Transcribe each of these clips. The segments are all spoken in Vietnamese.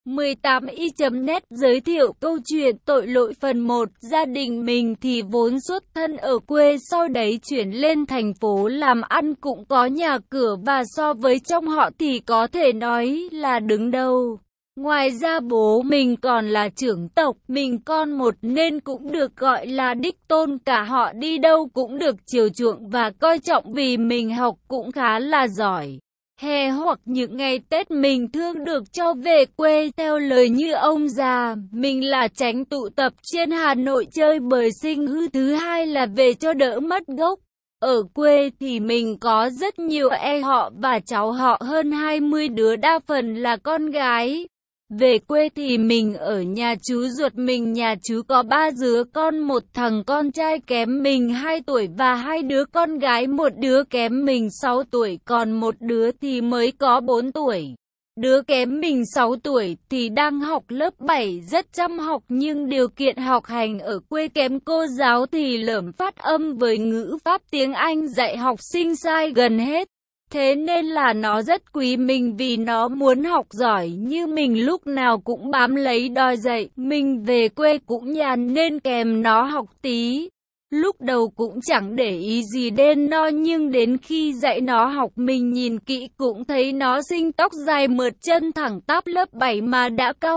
18i.net giới thiệu câu chuyện tội lỗi phần 1. Gia đình mình thì vốn xuất thân ở quê, sau đấy chuyển lên thành phố làm ăn, cũng có nhà cửa và so với trong họ thì có thể nói là đứng đầu. Ngoài ra bố mình còn là trưởng tộc, mình con một nên cũng được gọi là đích tôn, cả họ đi đâu cũng được chiều chuộng và coi trọng vì mình học cũng khá là giỏi. Hè hoặc những ngày Tết mình thường được cho về quê, theo lời như ông già, mình là tránh tụ tập trên Hà Nội chơi bời sinh hư, thứ hai là về cho đỡ mất gốc. Ở quê thì mình có rất nhiều họ và cháu họ hơn 20 đứa, đa phần là con gái. Về quê thì mình ở nhà chú ruột mình, nhà chú có 3 đứa con, một thằng con trai kém mình 2 tuổi và 2 đứa con gái, một đứa kém mình 6 tuổi, còn một đứa thì mới có 4 tuổi. Đứa kém mình 6 tuổi thì đang học lớp 7, rất chăm học nhưng điều kiện học hành ở quê kém, cô giáo thì lởm phát âm với ngữ pháp tiếng Anh, dạy học sinh sai gần hết. Thế nên là nó rất quý mình vì nó muốn học giỏi như mình, lúc nào cũng bám lấy đòi dạy. Mình về quê cũng nhàn nên kèm nó học tí. Lúc đầu cũng chẳng để ý gì đến nó, nhưng đến khi dạy nó học mình nhìn kỹ cũng thấy nó xinh, tóc dài mượt, chân thẳng tắp, lớp 7 mà đã cao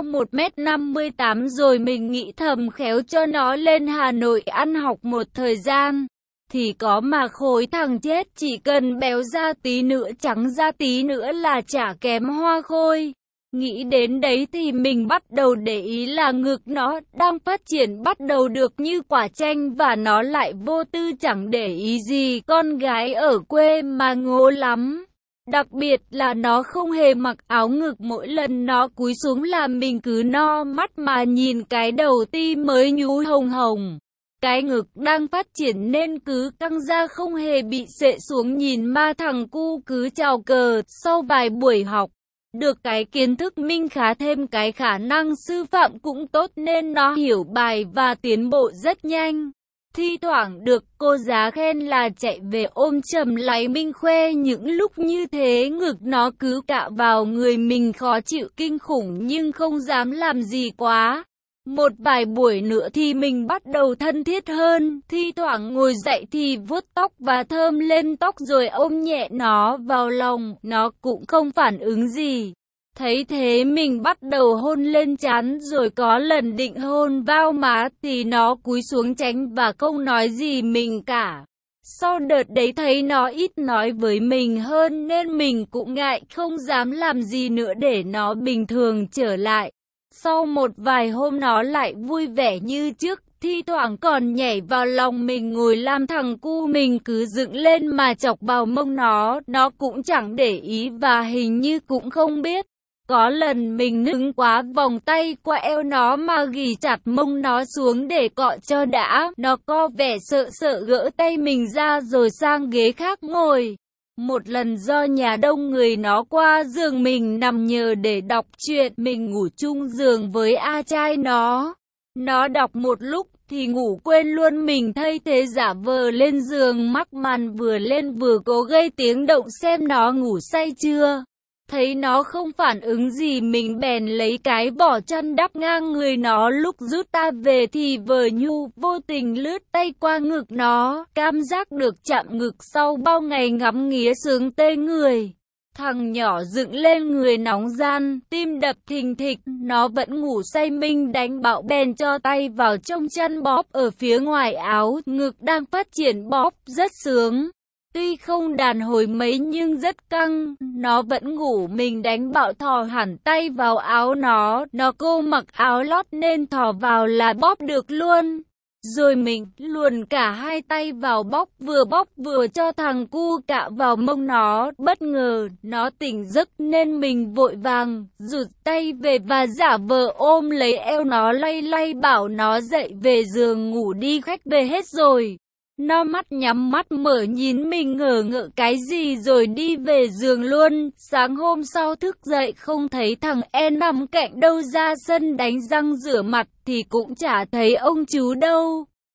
1m58 rồi. Mình nghĩ thầm khéo cho nó lên Hà Nội ăn học một thời gian thì có mà khối thằng chết, chỉ cần béo ra tí nữa, trắng ra tí nữa là chả kém hoa khôi. Nghĩ đến đấy thì mình bắt đầu để ý là ngực nó đang phát triển bắt đầu được như quả chanh, và nó lại vô tư chẳng để ý gì, con gái ở quê mà ngố lắm. Đặc biệt là nó không hề mặc áo ngực, mỗi lần nó cúi xuống là mình cứ no mắt mà nhìn, cái đầu ti mới nhú hồng hồng. Cái ngực đang phát triển nên cứ căng ra không hề bị xệ xuống, nhìn ma thằng cu cứ chào cờ. Sau vài buổi học, được cái kiến thức minh khá, thêm cái khả năng sư phạm cũng tốt nên nó hiểu bài và tiến bộ rất nhanh. Thi thoảng được cô giáo khen là chạy về ôm chầm lấy mình khoe, những lúc như thế ngực nó cứ cạ vào người mình khó chịu kinh khủng nhưng không dám làm gì quá. Một vài buổi nữa thì mình bắt đầu thân thiết hơn, thi thoảng ngồi dậy thì vuốt tóc và thơm lên tóc rồi ôm nhẹ nó vào lòng, nó cũng không phản ứng gì. Thấy thế mình bắt đầu hôn lên trán, rồi có lần định hôn vào má thì nó cúi xuống tránh và không nói gì mình cả. Sau đợt đấy thấy nó ít nói với mình hơn nên mình cũng ngại, không dám làm gì nữa để nó bình thường trở lại. Sau một vài hôm nó lại vui vẻ như trước, thi thoảng còn nhảy vào lòng mình, ngồi làm thằng cu mình cứ dựng lên mà chọc vào mông nó cũng chẳng để ý và hình như cũng không biết. Có lần mình nức quá, vòng tay qua eo nó mà ghì chặt mông nó xuống để cọ cho đã, nó có vẻ sợ sợ gỡ tay mình ra rồi sang ghế khác ngồi. Một lần do nhà đông người nó qua giường mình nằm nhờ để đọc truyện, mình ngủ chung giường với trai nó. Nó đọc một lúc thì ngủ quên luôn, mình thay thế giả vờ lên giường mắc màn vừa lên vừa cố gây tiếng động xem nó ngủ say chưa. Thấy nó không phản ứng gì mình bèn lấy cái vỏ chăn đắp ngang người nó, lúc rút ta về thì vờ nhu vô tình lướt tay qua ngực nó, cảm giác được chạm ngực sau bao ngày ngắm nghía sướng tê người. Thằng nhỏ dựng lên người nóng gian, tim đập thình thịch, nó vẫn ngủ say, mình đánh bạo bèn cho tay vào trong chăn bóp ở phía ngoài áo, ngực đang phát triển bóp rất sướng. Tuy không đàn hồi mấy nhưng rất căng, nó vẫn ngủ, mình đánh bạo thò hẳn tay vào áo nó cô mặc áo lót nên thò vào là bóp được luôn. Rồi mình luồn cả hai tay vào bóp vừa cho thằng cu cạ vào mông nó, bất ngờ nó tỉnh giấc nên mình vội vàng rụt tay về và giả vờ ôm lấy eo nó lay lay bảo nó dậy về giường ngủ đi, khách về hết rồi. Nó mắt nhắm mắt mở nhìn mình ngờ ngợ cái gì rồi đi về giường luôn. Sáng hôm sau thức dậy không thấy thằng nằm cạnh đâu, ra sân đánh răng rửa mặt thì cũng chả thấy ông chú đâu.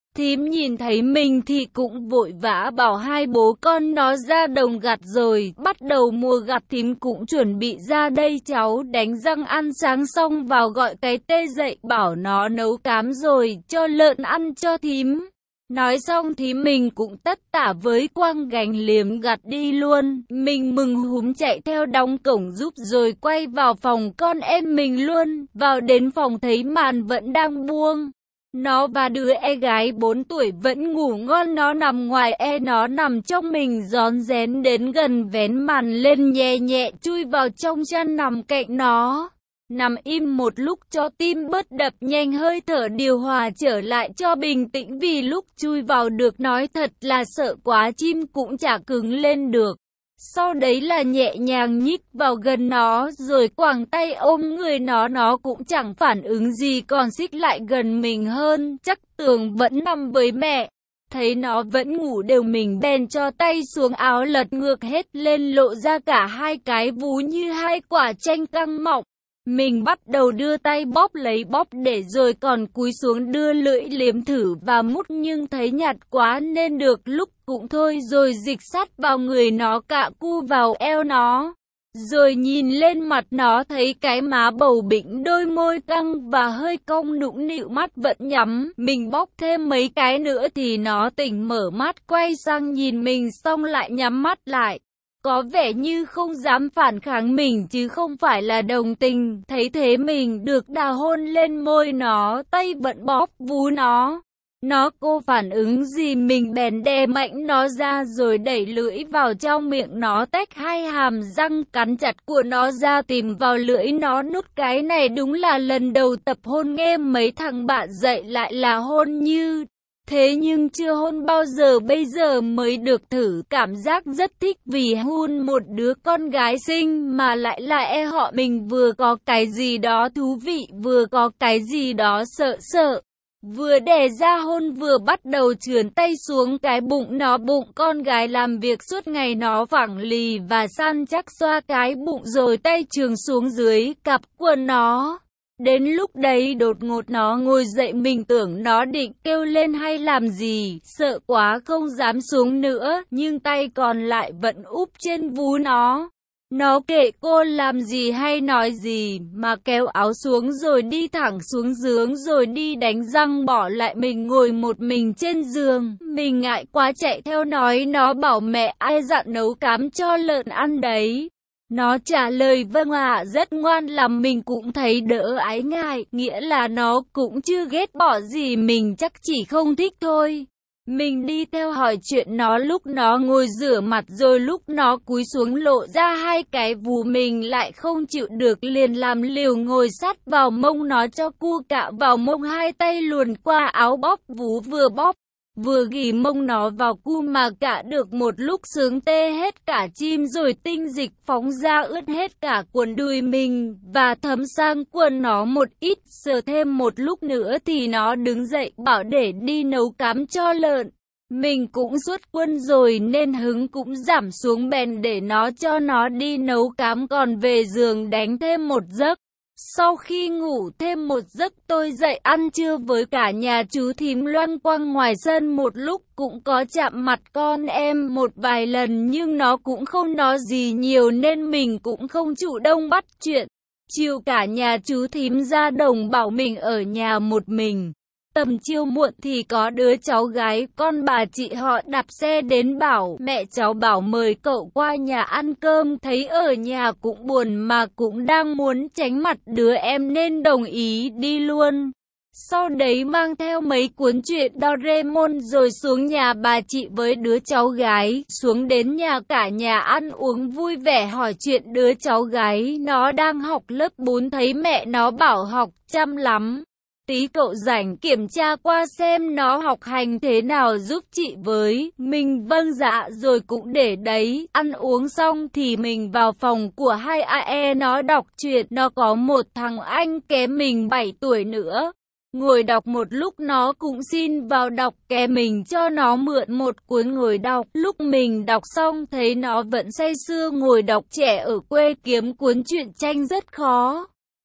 Thím nhìn thấy mình thì cũng vội vã bảo hai bố con nó ra đồng gặt rồi, bắt đầu mùa gặt. Thím cũng chuẩn bị ra đây, cháu đánh răng ăn sáng xong vào gọi cái tê dậy bảo nó nấu cám rồi cho lợn ăn cho thím. Nói xong thì mình cũng tất tả với quang gánh liềm gặt đi luôn. Mình mừng húm chạy theo đóng cổng giúp rồi quay vào phòng con em mình luôn. Vào đến phòng thấy màn vẫn đang buông. Nó và đứa em gái 4 tuổi vẫn ngủ ngon, nó nằm ngoài nó nằm trong mình, rón rén đến gần vén màn lên nhẹ nhẹ chui vào trong chăn nằm cạnh nó. Nằm im một lúc cho tim bớt đập nhanh, hơi thở điều hòa trở lại cho bình tĩnh, vì lúc chui vào được nói thật là sợ quá, chim cũng chả cứng lên được. Sau đấy là nhẹ nhàng nhích vào gần nó rồi quàng tay ôm người nó cũng chẳng phản ứng gì, còn xích lại gần mình hơn, chắc tưởng vẫn nằm với mẹ. Thấy nó vẫn ngủ đều mình bèn cho tay xuống áo lật ngược hết lên, lộ ra cả hai cái vú như hai quả chanh căng mọng. Mình bắt đầu đưa tay bóp lấy bóp để rồi còn cúi xuống đưa lưỡi liếm thử và mút, nhưng thấy nhạt quá nên được lúc cũng thôi, rồi dịch sát vào người nó, cạ cu vào eo nó. Rồi nhìn lên mặt nó thấy cái má bầu bĩnh, đôi môi căng và hơi cong nũng nịu, mắt vẫn nhắm. Mình bóp thêm mấy cái nữa thì nó tỉnh mở mắt quay sang nhìn mình xong lại nhắm mắt lại. Có vẻ như không dám phản kháng mình chứ không phải là đồng tình. Thấy thế mình được đà hôn lên môi nó, tay vẫn bóp vú nó. Nó cô phản ứng gì mình bèn đè mạnh nó ra rồi đẩy lưỡi vào trong miệng nó, tách hai hàm răng cắn chặt của nó ra tìm vào lưỡi nó nút. Cái này đúng là lần đầu tập hôn, nghe mấy thằng bạn dạy lại là hôn như thế nhưng chưa hôn bao giờ, bây giờ mới được thử, cảm giác rất thích vì hôn một đứa con gái xinh mà lại là họ mình, vừa có cái gì đó thú vị, vừa có cái gì đó sợ sợ. Vừa đè ra hôn vừa bắt đầu trườn tay xuống cái bụng nó, bụng con gái làm việc suốt ngày nó phẳng lì và săn chắc, xoa cái bụng rồi tay trường xuống dưới cặp quần nó. Đến lúc đấy đột ngột nó ngồi dậy, mình tưởng nó định kêu lên hay làm gì, sợ quá không dám xuống nữa, nhưng tay còn lại vẫn úp trên vú nó. Nó kệ cô làm gì hay nói gì mà kéo áo xuống rồi đi thẳng xuống giường rồi đi đánh răng, bỏ lại mình ngồi một mình trên giường. Mình ngại quá chạy theo nói nó bảo mẹ ai dặn nấu cám cho lợn ăn đấy. Nó trả lời vâng ạ, rất ngoan, làm mình cũng thấy đỡ ái ngại, nghĩa là nó cũng chưa ghét bỏ gì mình, chắc chỉ không thích thôi. Mình đi theo hỏi chuyện nó lúc nó ngồi rửa mặt rồi lúc nó cúi xuống lộ ra hai cái vú, mình lại không chịu được liền làm liều ngồi sát vào mông nó cho cu cạ vào mông, hai tay luồn qua áo bóp vú, vừa bóp vừa ghì mông nó vào cu mà cạ được một lúc sướng tê hết cả chim, rồi tinh dịch phóng ra ướt hết cả quần đùi mình và thấm sang quần nó một ít. Sờ thêm một lúc nữa thì nó đứng dậy bảo để đi nấu cám cho lợn. Mình cũng xuất quân rồi nên hứng cũng giảm xuống, bèn để nó cho nó đi nấu cám, còn về giường đánh thêm một giấc. Sau khi ngủ thêm một giấc tôi dậy ăn trưa với cả nhà chú thím, loanh quanh ngoài sân một lúc, cũng có chạm mặt con em một vài lần nhưng nó cũng không nói gì nhiều nên mình cũng không chủ động bắt chuyện. Chiều cả nhà chú thím ra đồng bảo mình ở nhà một mình. Tầm chiều muộn thì có đứa cháu gái con bà chị họ đạp xe đến bảo mẹ cháu bảo mời cậu qua nhà ăn cơm, thấy ở nhà cũng buồn mà cũng đang muốn tránh mặt đứa em nên đồng ý đi luôn. Sau đấy mang theo mấy cuốn truyện Doraemon rồi xuống nhà bà chị với đứa cháu gái, xuống đến nhà cả nhà ăn uống vui vẻ, hỏi chuyện đứa cháu gái nó đang học lớp 4, thấy mẹ nó bảo học chăm lắm. Tí cậu rảnh kiểm tra qua xem nó học hành thế nào giúp chị với. Mình vâng dạ rồi cũng để đấy. Ăn uống xong thì mình vào phòng của hai AE nó đọc truyện. Nó có một thằng anh kém mình 7 tuổi nữa. Ngồi đọc một lúc nó cũng xin vào đọc kè, mình cho nó mượn một cuốn ngồi đọc. Lúc mình đọc xong thấy nó vẫn say sưa ngồi đọc, trẻ ở quê kiếm cuốn truyện tranh rất khó.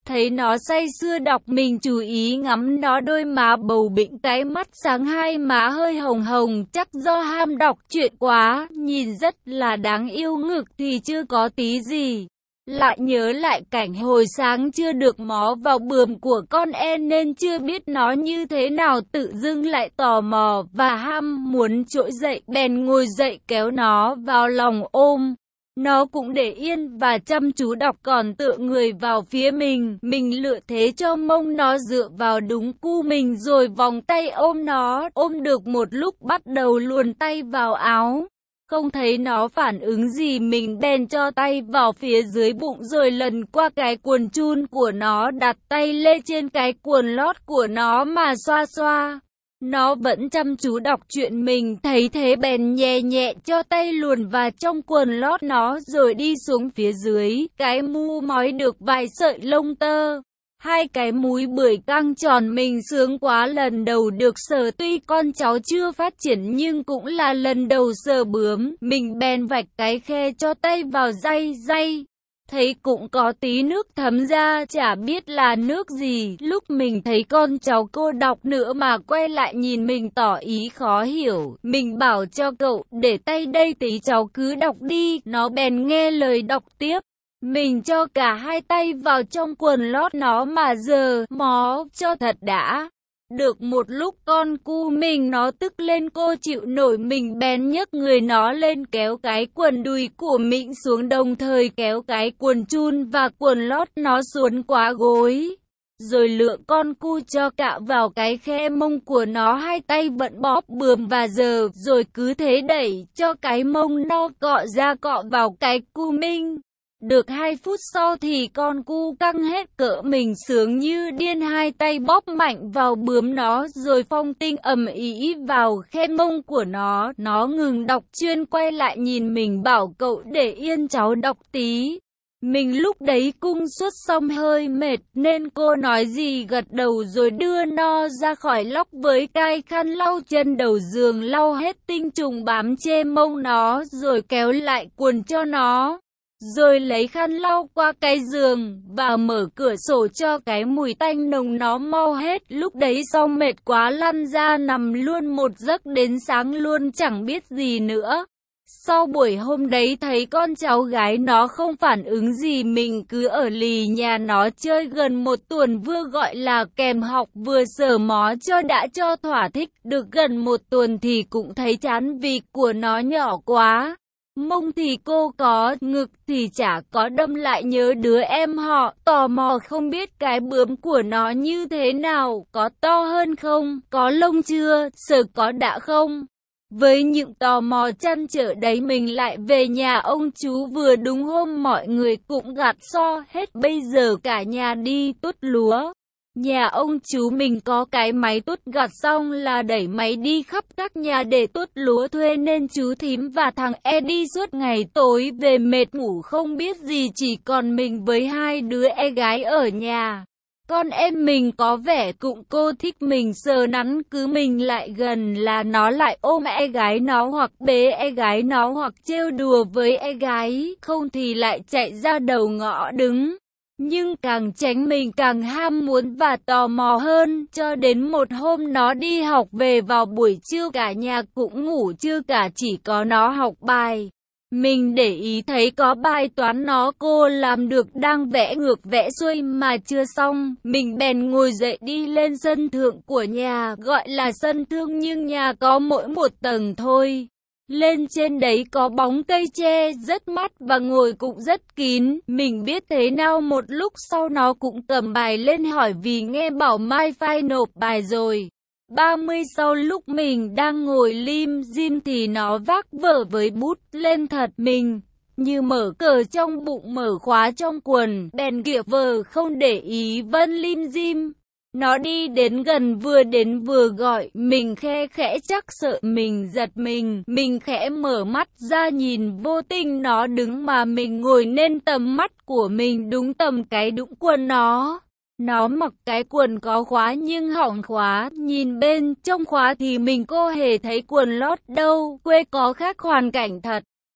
Thấy nó say sưa đọc, mình chú ý ngắm nó, đôi má bầu bĩnh, cái mắt sáng, hai má hơi hồng hồng, chắc do ham đọc truyện quá, nhìn rất là đáng yêu. Ngực thì chưa có tí gì. Lại nhớ lại cảnh hồi sáng chưa được mó vào bườm của con nên chưa biết nó như thế nào, tự dưng lại tò mò và ham muốn trỗi dậy, bèn ngồi dậy kéo nó vào lòng ôm. Nó cũng để yên và chăm chú đọc, còn tựa người vào phía mình lựa thế cho mông nó dựa vào đúng cu mình, rồi vòng tay ôm nó, ôm được một lúc bắt đầu luồn tay vào áo. Không thấy nó phản ứng gì, mình bèn cho tay vào phía dưới bụng rồi lần qua cái quần chun của nó, đặt tay lên trên cái quần lót của nó mà xoa xoa. Nó vẫn chăm chú đọc truyện, mình thấy thế bèn nhẹ nhẹ cho tay luồn vào trong quần lót nó rồi đi xuống phía dưới. Cái mu mói được vài sợi lông tơ, hai cái múi bưởi căng tròn, mình sướng quá, lần đầu được sờ, tuy con cháu chưa phát triển nhưng cũng là lần đầu sờ bướm. Mình bèn vạch cái khe cho tay vào day, thấy cũng có tí nước thấm ra, chả biết là nước gì. Lúc mình thấy con cháu cô đọc nữa mà quay lại nhìn mình tỏ ý khó hiểu, mình bảo cho cậu để tay đây tí cháu cứ đọc đi, nó bèn nghe lời đọc tiếp. Mình cho cả hai tay vào trong quần lót nó mà giờ mó cho thật đã. Được một lúc con cu mình nó tức lên, cô chịu nổi, mình bèn nhấc người nó lên kéo cái quần đùi của mình xuống, đồng thời kéo cái quần chun và quần lót nó xuống quá gối. Rồi lựa con cu cho cạo vào cái khe mông của nó, hai tay vẫn bóp bườm và giờ, rồi cứ thế đẩy cho cái mông nó cọ ra cọ vào cái cu mình. Được 2 phút sau thì con cu căng hết cỡ, mình sướng như điên, hai tay bóp mạnh vào bướm nó rồi phong tinh ầm ĩ vào khe mông của nó. Nó ngừng đọc chuyên quay lại nhìn mình bảo cậu để yên cháu đọc tí. Mình lúc đấy cung suốt xong hơi mệt nên cô nói gì gật đầu rồi đưa nó ra khỏi lóc với cái khăn lau chân đầu giường, lau hết tinh trùng bám trên mông nó rồi kéo lại quần cho nó. Rồi lấy khăn lau qua cái giường và mở cửa sổ cho cái mùi tanh nồng nó mau hết. Lúc đấy xong mệt quá lăn ra nằm luôn một giấc đến sáng luôn chẳng biết gì nữa. Sau buổi hôm đấy thấy con cháu gái nó không phản ứng gì, mình cứ ở lì nhà nó chơi gần 1 tuần, vừa gọi là kèm học vừa sờ mó cho đã cho thỏa thích. Được gần 1 tuần thì cũng thấy chán vì của nó nhỏ quá. Mông thì cô có, ngực thì chả có, đâm lại nhớ đứa em họ, tò mò không biết cái bướm của nó như thế nào, có to hơn không, có lông chưa, sờ có đã không. Với những tò mò trăn trở đấy mình lại về nhà ông chú, vừa đúng hôm mọi người cũng gặt so hết, bây giờ cả nhà đi tuốt lúa. Nhà ông chú mình có cái máy tuốt, gặt xong là đẩy máy đi khắp các nhà để tuốt lúa, thuê nên chú thím và thằng đi suốt ngày, tối về mệt ngủ không biết gì, chỉ còn mình với 2 đứa gái ở nhà. Con em mình có vẻ cũng cô thích mình sờ nắn, cứ mình lại gần là nó lại ôm gái nó hoặc bế gái nó hoặc trêu đùa với gái, không thì lại chạy ra đầu ngõ đứng. Nhưng càng tránh mình càng ham muốn và tò mò hơn, cho đến một hôm nó đi học về vào buổi trưa, cả nhà cũng ngủ trưa cả, chỉ có nó học bài. Mình để ý thấy có bài toán cô làm được, đang vẽ ngược vẽ xuôi mà chưa xong, mình bèn ngồi dậy đi lên sân thượng của nhà, gọi là sân thượng nhưng nhà có mỗi 1 tầng thôi. Lên trên đấy có bóng cây tre rất mát và ngồi cũng rất kín. Mình biết thế nào một lúc sau nó cũng cầm bài lên hỏi vì nghe bảo mai phải nộp bài rồi. 30 sau lúc mình đang ngồi lim dim thì nó vác vở với bút lên, thật mình như mở cờ trong bụng mở khóa trong quần, bèn kìa vờ không để ý vẫn lim dim. Nó đi đến gần, vừa đến vừa gọi mình khe khẽ, chắc sợ mình giật mình khẽ mở mắt ra nhìn, vô tình nó đứng mà mình ngồi nên tầm mắt của mình đúng tầm cái đũng quần nó. Nó mặc cái quần có khóa nhưng hỏng khóa, nhìn bên trong khóa thì mình cô hề thấy quần lót đâu, quê có khác hoàn cảnh thật.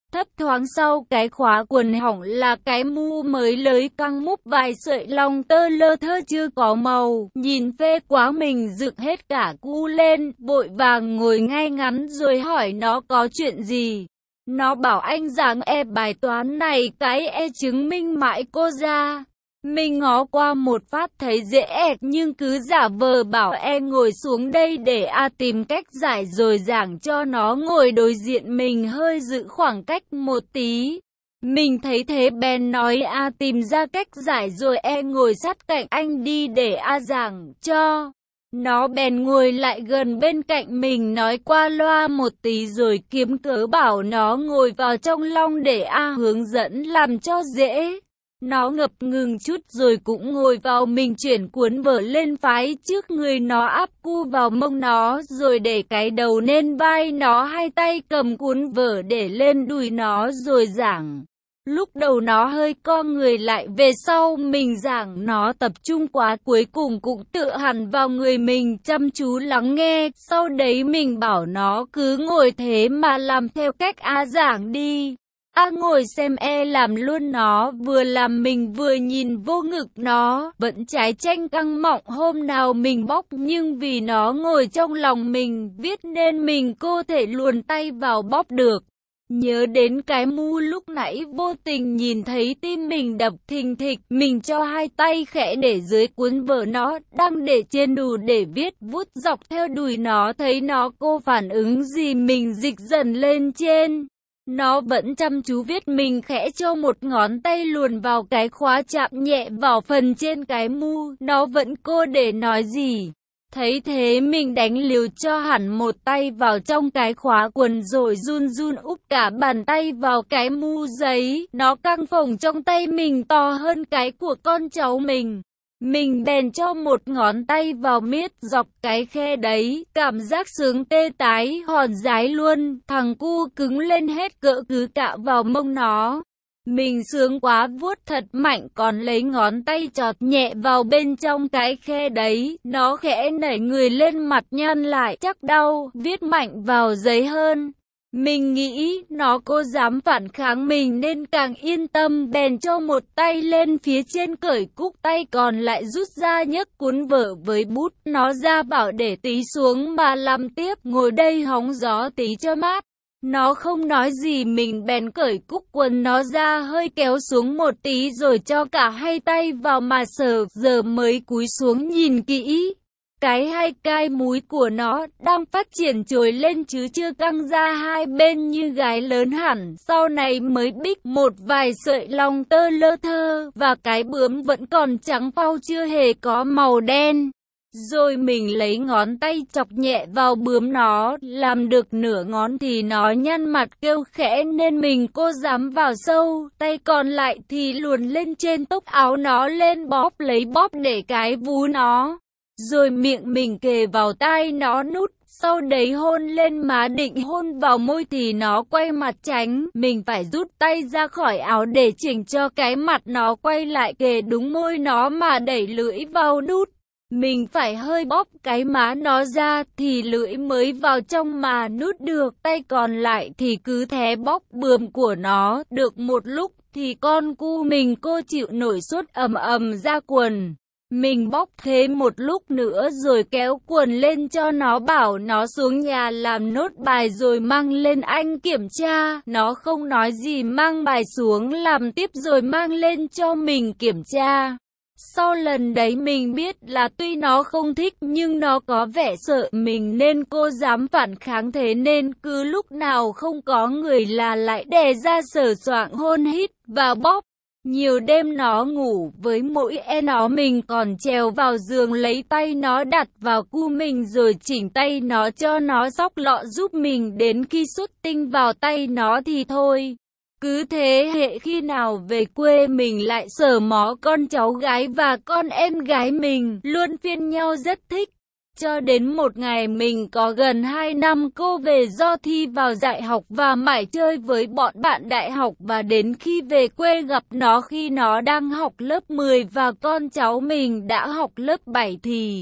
Thấp thoáng sau cái khóa quần hỏng là cái mũ mới lới căng múp vài sợi lông tơ lơ thơ chưa có màu, nhìn phê quá mình dựng hết cả cu lên, vội vàng ngồi ngay ngắn rồi hỏi nó có chuyện gì. Nó bảo anh giảng bài toán này cái chứng minh mãi cô ra. Mình ngó qua một phát thấy dễ nhưng cứ giả vờ bảo ngồi xuống đây để tìm cách giải rồi giảng cho nó ngồi đối diện mình hơi giữ khoảng cách một tí. Mình thấy thế bèn nói tìm ra cách giải rồi ngồi sát cạnh anh đi để giảng cho. Nó bèn ngồi lại gần bên cạnh mình nói qua loa một tí rồi kiếm cớ bảo nó ngồi vào trong long để hướng dẫn làm cho dễ. Nó ngập ngừng chút rồi cũng ngồi vào, mình chuyển cuốn vở lên phái trước người nó áp cu vào mông nó rồi để cái đầu lên vai nó, hai tay cầm cuốn vở để lên đùi nó rồi giảng. Lúc đầu nó hơi co người lại, về sau mình giảng nó tập trung quá cuối cùng cũng tựa hẳn vào người mình chăm chú lắng nghe. Sau đấy mình bảo nó cứ ngồi thế mà làm theo cách giảng đi. Ngồi xem làm luôn. Nó vừa làm mình vừa nhìn vô ngực nó, vẫn trái chanh căng mọng hôm nào mình bóc, nhưng vì nó ngồi trong lòng mình viết nên mình cô thể luồn tay vào bóp được. Nhớ đến cái mu lúc nãy vô tình nhìn thấy tim mình đập thình thịch, mình cho hai tay khẽ để dưới cuốn vở nó đang để trên đùi để viết, vuốt dọc theo đùi nó, thấy nó cô phản ứng gì mình dịch dần lên trên. Nó vẫn chăm chú viết, mình khẽ cho một ngón tay luồn vào cái khóa chạm nhẹ vào phần trên cái mu, nó vẫn cô để nói gì. Thấy thế mình đánh liều cho hẳn một tay vào trong cái khóa quần rồi run run úp cả bàn tay vào cái mu giấy, nó căng phồng trong tay mình to hơn cái của con cháu mình. Mình bèn cho một ngón tay vào miết dọc cái khe đấy, cảm giác sướng tê tái hòn dái luôn, thằng cu cứng lên hết cỡ cứ cạo vào mông nó. Mình sướng quá vuốt thật mạnh, còn lấy ngón tay chọt nhẹ vào bên trong cái khe đấy, nó khẽ nảy người lên, mặt nhăn lại, chắc đau, viết mạnh vào giấy hơn. Mình nghĩ nó cô dám phản kháng mình nên càng yên tâm, bèn cho một tay lên phía trên cởi cúc, tay còn lại rút ra nhấc cuốn vở với bút nó ra, bảo để tí xuống mà làm tiếp, ngồi đây hóng gió tí cho mát. Nó không nói gì, mình bèn cởi cúc quần nó ra, hơi kéo xuống một tí rồi cho cả hai tay vào mà sờ, giờ mới cúi xuống nhìn kỹ. Cái hai cái múi của nó đang phát triển trồi lên chứ chưa căng ra hai bên như gái lớn hẳn, sau này mới bích một vài sợi lông tơ lơ thơ, và cái bướm vẫn còn trắng phau chưa hề có màu đen. Rồi mình lấy ngón tay chọc nhẹ vào bướm nó, làm được nửa ngón thì nó nhăn mặt kêu khẽ nên mình cô dám vào sâu, tay còn lại thì luồn lên trên tóc áo nó lên bóp lấy bóp để cái vú nó. Rồi miệng mình kề vào tai nó nút, sau đấy hôn lên má, định hôn vào môi thì nó quay mặt tránh, mình phải rút tay ra khỏi áo để chỉnh cho cái mặt nó quay lại kề đúng môi nó mà đẩy lưỡi vào nút. Mình phải hơi bóp cái má nó ra thì lưỡi mới vào trong mà nút được, tay còn lại thì cứ thế bóp bườm của nó. Được một lúc thì con cu mình cô chịu nổi sốt ầm ầm ra quần. Mình bóp thế một lúc nữa rồi kéo quần lên cho nó, bảo nó xuống nhà làm nốt bài rồi mang lên anh kiểm tra. Nó không nói gì, mang bài xuống làm tiếp rồi mang lên cho mình kiểm tra. Sau lần đấy mình biết là tuy nó không thích nhưng nó có vẻ sợ mình nên cô dám phản kháng, thế nên cứ lúc nào không có người là lại đè ra sờ soạng hôn hít và bóp. Nhiều đêm nó ngủ với mỗi nó, mình còn trèo vào giường lấy tay nó đặt vào cu mình rồi chỉnh tay nó cho nó xóc lọ giúp mình, đến khi xuất tinh vào tay nó thì thôi. Cứ thế hệ khi nào về quê mình lại sờ mó con cháu gái và con em gái mình, luôn phiên nhau rất thích. Cho đến một ngày mình có gần 2 năm cô về do thi vào đại học và mải chơi với bọn bạn đại học, và đến khi về quê gặp nó khi nó đang học lớp 10 và con cháu mình đã học lớp 7 thì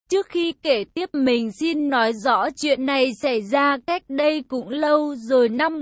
Trước khi kể tiếp mình xin nói rõ chuyện này xảy ra cách đây cũng lâu rồi, năm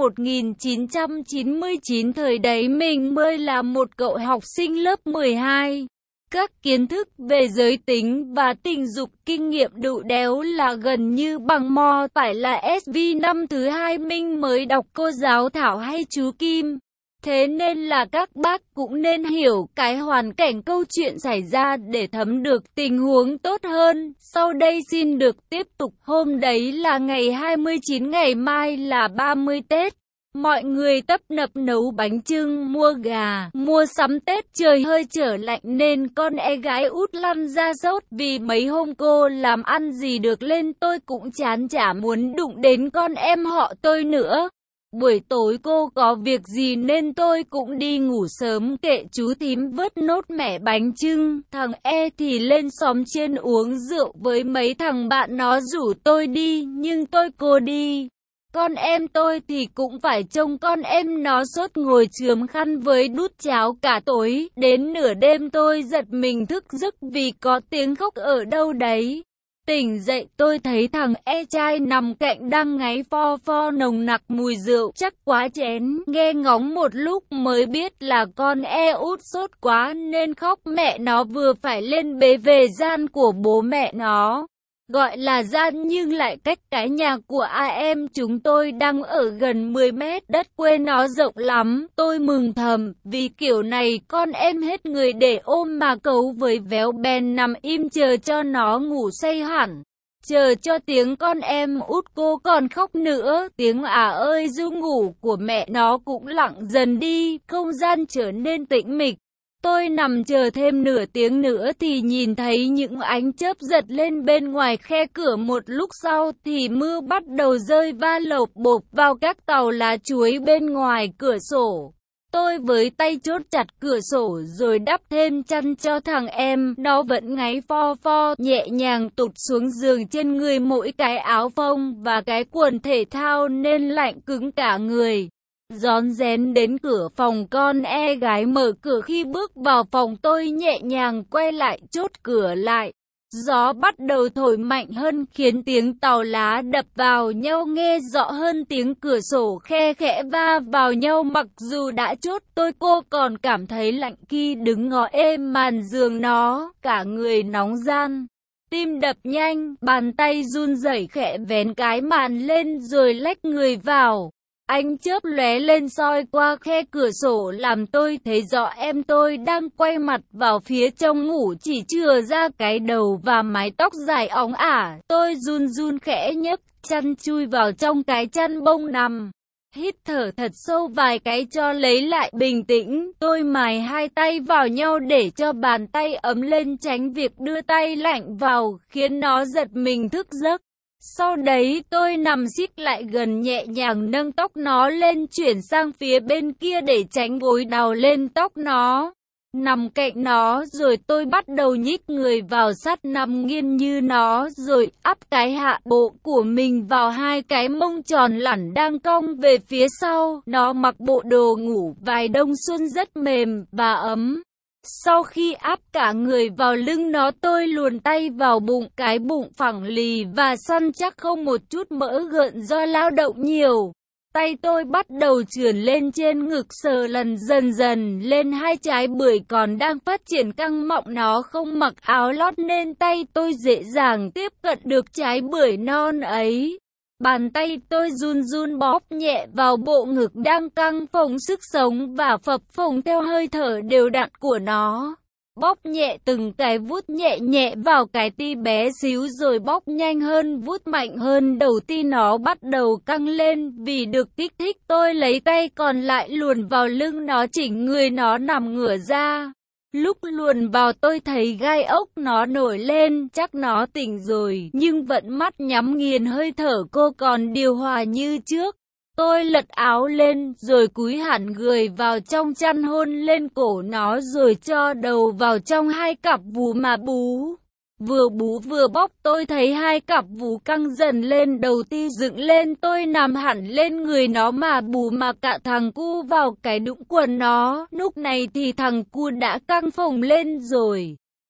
1999, thời đấy mình mới là một cậu học sinh lớp 12. Các kiến thức về giới tính và tình dục, kinh nghiệm đủ đéo là gần như bằng mo. Phải là SV năm thứ 2 mình mới đọc cô giáo Thảo hay chú Kim. Thế nên là các bác cũng nên hiểu cái hoàn cảnh câu chuyện xảy ra để thấm được tình huống tốt hơn. Sau đây xin được tiếp tục. Hôm đấy là ngày 29, ngày mai là 30 Tết. Mọi người tấp nập nấu bánh chưng, mua gà, mua sắm Tết. Trời hơi trở lạnh nên con gái út lăn ra sốt vì mấy hôm cô làm ăn gì được lên tôi cũng chán chả muốn đụng đến con em họ tôi nữa. Buổi tối cô có việc gì nên tôi cũng đi ngủ sớm, kệ chú thím vớt nốt mẻ bánh chưng. Thằng thì lên xóm trên uống rượu với mấy thằng bạn nó rủ tôi đi, nhưng tôi cô đi. Con em tôi thì cũng phải trông con em nó sốt ngồi chườm khăn với đút cháo cả tối. Đến nửa đêm tôi giật mình thức giấc vì có tiếng khóc ở đâu đấy. Tỉnh dậy tôi thấy thằng trai nằm cạnh đang ngáy pho pho nồng nặc mùi rượu, chắc quá chén. Nghe ngóng một lúc mới biết là con út sốt quá nên khóc, mẹ nó vừa phải lên bế về gian của bố mẹ nó. Gọi là gian nhưng lại cách cái nhà của em chúng tôi đang ở gần 10 mét, đất quê nó rộng lắm. Tôi mừng thầm, vì kiểu này con em hết người để ôm mà cấu với véo, bèn nằm im chờ cho nó ngủ say hẳn. Chờ cho tiếng con em út cô còn khóc nữa, tiếng ơi ru ngủ của mẹ nó cũng lặng dần đi, không gian trở nên tĩnh mịch. Tôi nằm chờ thêm nửa tiếng nữa thì nhìn thấy những ánh chớp giật lên bên ngoài khe cửa. Một lúc sau thì mưa bắt đầu rơi va lộp bộp vào các tàu lá chuối bên ngoài cửa sổ. Tôi với tay chốt chặt cửa sổ rồi đắp thêm chăn cho thằng em, nó vẫn ngáy pho pho, nhẹ nhàng tụt xuống giường. Trên người mỗi cái áo phông và cái quần thể thao nên lạnh cứng cả người. Rón rén đến cửa phòng con gái mở cửa, khi bước vào phòng tôi nhẹ nhàng quay lại chốt cửa lại. Gió bắt đầu thổi mạnh hơn khiến tiếng tàu lá đập vào nhau nghe rõ hơn tiếng cửa sổ khe khẽ va vào nhau. Mặc dù đã chốt cô còn cảm thấy lạnh khi đứng ngó êm màn giường nó, cả người nóng ran. Tim đập nhanh, bàn tay run rẩy khẽ vén cái màn lên rồi lách người vào. Ánh chớp lóe lên soi qua khe cửa sổ làm tôi thấy rõ em tôi đang quay mặt vào phía trong ngủ, chỉ chừa ra cái đầu và mái tóc dài óng ả. Tôi run run khẽ nhấc chăn chui vào trong cái chăn bông nằm. Hít thở thật sâu vài cái cho lấy lại bình tĩnh. Tôi mài hai tay vào nhau để cho bàn tay ấm lên, tránh việc đưa tay lạnh vào khiến nó giật mình thức giấc. Sau đấy tôi nằm xích lại gần, nhẹ nhàng nâng tóc nó lên chuyển sang phía bên kia để tránh gối đào lên tóc nó. Nằm cạnh nó rồi tôi bắt đầu nhích người vào sát nằm nghiêng như nó rồi áp cái hạ bộ của mình vào hai cái mông tròn lẳn đang cong về phía sau. Nó mặc bộ đồ ngủ vải đông xuân rất mềm và ấm. Sau khi áp cả người vào lưng nó tôi luồn tay vào bụng, cái bụng phẳng lì và săn chắc không một chút mỡ gợn do lao động nhiều. Tay tôi bắt đầu trườn lên trên ngực, sờ lần dần dần lên hai trái bưởi còn đang phát triển căng mọng. Nó không mặc áo lót nên tay tôi dễ dàng tiếp cận được trái bưởi non ấy. Bàn tay tôi run run bóp nhẹ vào bộ ngực đang căng phồng sức sống và phập phồng theo hơi thở đều đặn của nó. Bóp nhẹ từng cái, vuốt nhẹ nhẹ vào cái ti bé xíu rồi bóp nhanh hơn, vuốt mạnh hơn. Đầu ti nó bắt đầu căng lên vì được kích thích. Tôi lấy tay còn lại luồn vào lưng nó, chỉnh người nó nằm ngửa ra. Lúc luồn vào tôi thấy gai ốc nó nổi lên, chắc nó tỉnh rồi, nhưng vẫn mắt nhắm nghiền, hơi thở cô còn điều hòa như trước. Tôi lật áo lên rồi cúi hẳn người vào trong chăn, hôn lên cổ nó rồi cho đầu vào trong hai cặp vú mà bú. Vừa bú vừa bóp tôi thấy hai cặp vú căng dần lên, đầu ti dựng lên. Tôi nằm hẳn lên người nó mà bú mà cả thằng cu vào cái đũng quần nó. Lúc này thì thằng cu đã căng phồng lên rồi.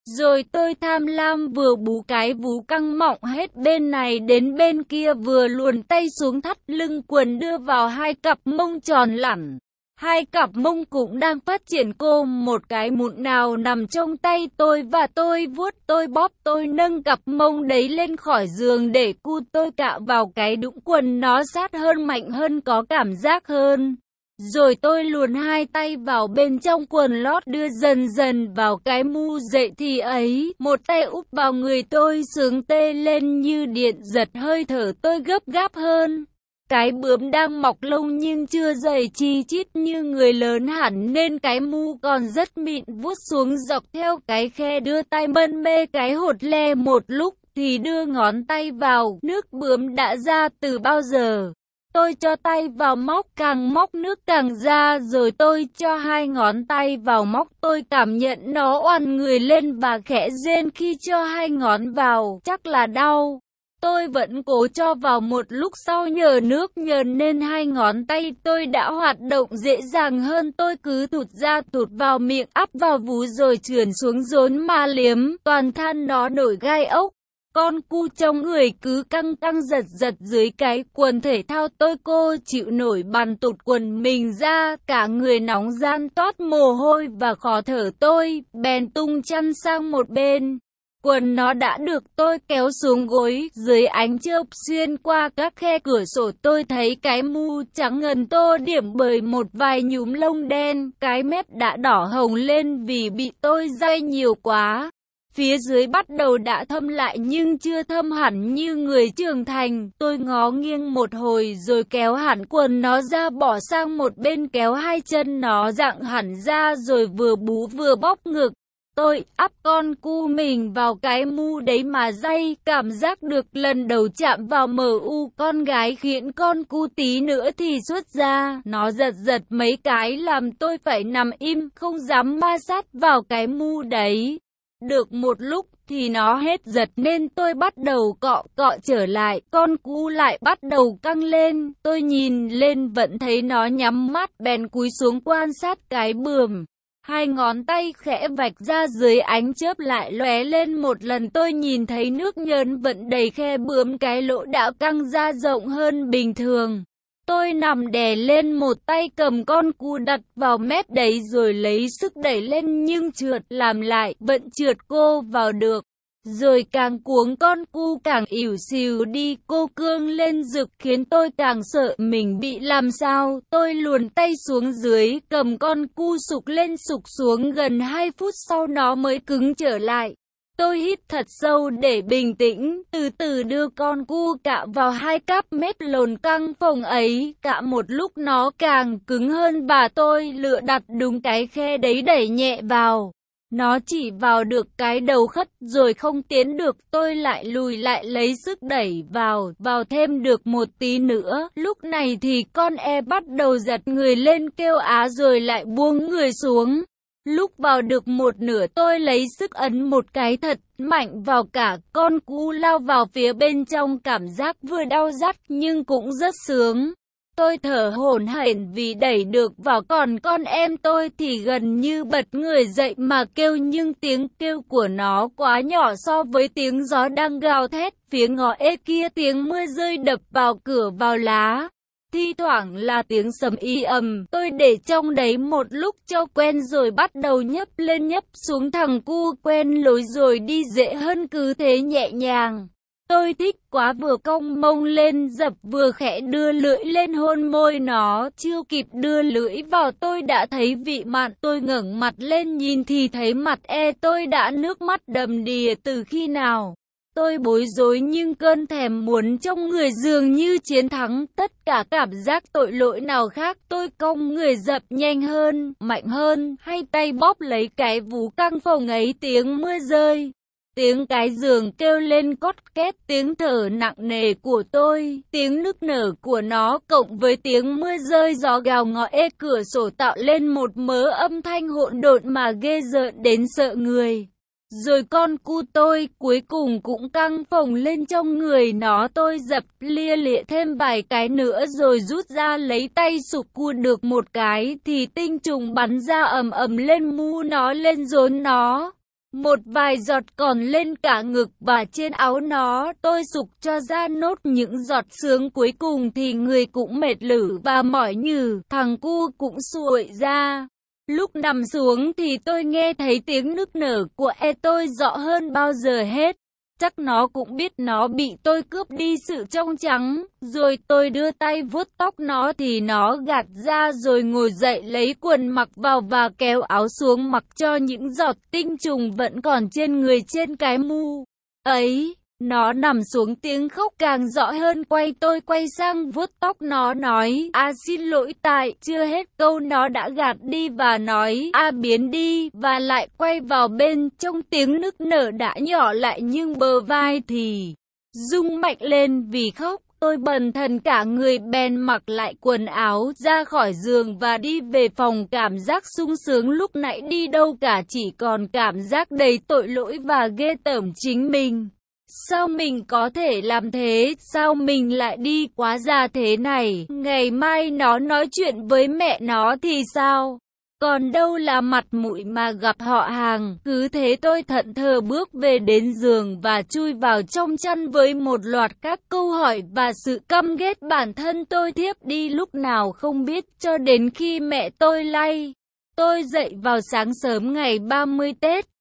Rồi tôi tham lam vừa bú cái vú căng mọng hết bên này đến bên kia, vừa luồn tay xuống thắt lưng quần đưa vào hai cặp mông tròn lẳn. Hai cặp mông cũng đang phát triển, cô một cái mụn nào nằm trong tay tôi và tôi vuốt, tôi bóp, tôi nâng cặp mông đấy lên khỏi giường để cu tôi cạ vào cái đũng quần, nó sát hơn, mạnh hơn, có cảm giác hơn. Rồi tôi luồn hai tay vào bên trong quần lót, đưa dần dần vào cái mu dậy thì ấy, một tay úp vào người tôi, sướng tê lên như điện giật, hơi thở tôi gấp gáp hơn. Cái bướm đang mọc lông nhưng chưa dày chi chít như người lớn hẳn, nên cái mu còn rất mịn, vuốt xuống dọc theo cái khe, đưa tay mân mê cái hột le một lúc thì đưa ngón tay vào, nước bướm đã ra từ bao giờ. Tôi cho tay vào móc, càng móc nước càng ra, rồi tôi cho hai ngón tay vào móc, tôi cảm nhận nó oằn người lên và khẽ rên khi cho hai ngón vào, chắc là đau. Tôi vẫn cố cho vào, một lúc sau nhờ nước nhờn nên hai ngón tay tôi đã hoạt động dễ dàng hơn, tôi cứ thụt ra thụt vào miệng, ắp vào vú rồi trườn xuống rốn mà liếm, toàn thân nó nổi gai ốc. Con cu trong người cứ căng căng giật giật dưới cái quần thể thao, tôi cô chịu nổi bằn tụt quần mình ra, cả người nóng ran toát mồ hôi và khó thở, tôi bèn tung chăn sang một bên. Quần nó đã được tôi kéo xuống gối, dưới ánh chớp xuyên qua các khe cửa sổ tôi thấy cái mu trắng ngần tô điểm bởi một vài nhúm lông đen, cái mép đã đỏ hồng lên vì bị tôi day nhiều quá. Phía dưới bắt đầu đã thâm lại nhưng chưa thâm hẳn như người trưởng thành. Tôi ngó nghiêng một hồi rồi kéo hẳn quần nó ra, bỏ sang một bên, kéo hai chân nó dặng hẳn ra rồi vừa bú vừa bóp ngực. Tôi ắp con cu mình vào cái mu đấy mà day, cảm giác được lần đầu chạm vào mu con gái khiến con cu tí nữa thì xuất ra. Nó giật giật mấy cái làm tôi phải nằm im, không dám ma sát vào cái mu đấy. Được một lúc thì nó hết giật nên tôi bắt đầu cọ cọ trở lại, con cu lại bắt đầu căng lên. Tôi nhìn lên vẫn thấy nó nhắm mắt, bèn cúi xuống quan sát cái bườm. Hai ngón tay khẽ vạch ra dưới ánh chớp lại lóe lên một lần, tôi nhìn thấy nước nhờn vẫn đầy khe bướm, cái lỗ đã căng ra rộng hơn bình thường. Tôi nằm đè lên, một tay cầm con cu đặt vào mép đấy rồi lấy sức đẩy lên nhưng trượt, làm lại, vẫn trượt cô vào được. Rồi càng cuống con cu càng ỉu xìu đi, cô cương lên rực khiến tôi càng sợ mình bị làm sao. Tôi luồn tay xuống dưới, cầm con cu sục lên sục xuống, gần 2 phút sau nó mới cứng trở lại. Tôi hít thật sâu để bình tĩnh, từ từ đưa con cu cạ vào hai cáp mép lồn căng phồng ấy, cạ một lúc nó càng cứng hơn và tôi lựa đặt đúng cái khe đấy, đẩy nhẹ vào. Nó chỉ vào được cái đầu khất rồi không tiến được, tôi lại lùi lại lấy sức đẩy vào thêm được một tí nữa. Lúc này thì con bắt đầu giật người lên kêu á rồi lại buông người xuống. Lúc vào được một nửa tôi lấy sức ấn một cái thật mạnh vào, cả con cu lao vào phía bên trong, cảm giác vừa đau rát nhưng cũng rất sướng. Tôi thở hổn hển vì đẩy được vào, còn con em tôi thì gần như bật người dậy mà kêu, nhưng tiếng kêu của nó quá nhỏ so với tiếng gió đang gào thét phía ngõ kia, tiếng mưa rơi đập vào cửa vào lá. Thi thoảng là tiếng sấm y ầm, tôi để trong đấy một lúc cho quen rồi bắt đầu nhấp lên nhấp xuống, thằng cu quen lối rồi đi dễ hơn, cứ thế nhẹ nhàng. Tôi thích quá, vừa cong mông lên dập vừa khẽ đưa lưỡi lên hôn môi nó, chưa kịp đưa lưỡi vào tôi đã thấy vị mặn. Tôi ngẩng mặt lên nhìn thì thấy mặt tôi đã nước mắt đầm đìa từ khi nào. Tôi bối rối nhưng cơn thèm muốn trong người dường như chiến thắng tất cả cảm giác tội lỗi nào khác. Tôi cong người dập nhanh hơn, mạnh hơn, hay tay bóp lấy cái vú căng phồng ấy, tiếng mưa rơi. Tiếng cái giường kêu lên cót két, tiếng thở nặng nề của tôi, tiếng nức nở của nó cộng với tiếng mưa rơi gió gào ngõ cửa sổ tạo lên một mớ âm thanh hỗn độn mà ghê rợn đến sợ người. Rồi con cu tôi cuối cùng cũng căng phồng lên trong người nó, tôi dập lia lịa thêm vài cái nữa rồi rút ra lấy tay sụp cu được một cái thì tinh trùng bắn ra ầm ầm lên mu nó, lên rốn nó. một vài giọt còn lên cả ngực và trên áo nó. Tôi sục cho ra nốt những giọt sướng cuối cùng thì người cũng mệt lử và mỏi nhừ, thằng cu cũng sụi ra. Lúc nằm xuống thì tôi nghe thấy tiếng nức nở của tôi rõ hơn bao giờ hết. Chắc nó cũng biết nó bị tôi cướp đi sự trong trắng. Rồi tôi đưa tay vuốt tóc nó thì nó gạt ra rồi ngồi dậy lấy quần mặc vào và kéo áo xuống mặc cho những giọt tinh trùng vẫn còn trên người trên cái mu ấy. Nó nằm xuống tiếng khóc càng rõ hơn. Tôi quay sang vuốt tóc nó nói: xin lỗi. Tại chưa hết câu nó đã gạt đi và nói: biến đi, và lại quay vào bên. Trong tiếng nức nở đã nhỏ lại nhưng bờ vai thì rung mạnh lên vì khóc. Tôi bần thần cả người bèn mặc lại quần áo ra khỏi giường và đi về phòng. Cảm giác sung sướng lúc nãy đi đâu cả, chỉ còn cảm giác đầy tội lỗi và ghê tởm chính mình. Sao mình có thể làm thế? Sao mình lại đi quá già thế này? Ngày mai nó nói chuyện với mẹ nó thì sao? Còn đâu là mặt mũi mà gặp họ hàng. Cứ thế tôi thẫn thờ bước về đến giường và chui vào trong chăn với một loạt các câu hỏi và sự căm ghét bản thân tôi thiếp đi lúc nào không biết, cho đến khi mẹ tôi lay tôi dậy vào sáng sớm ngày 30 Tết.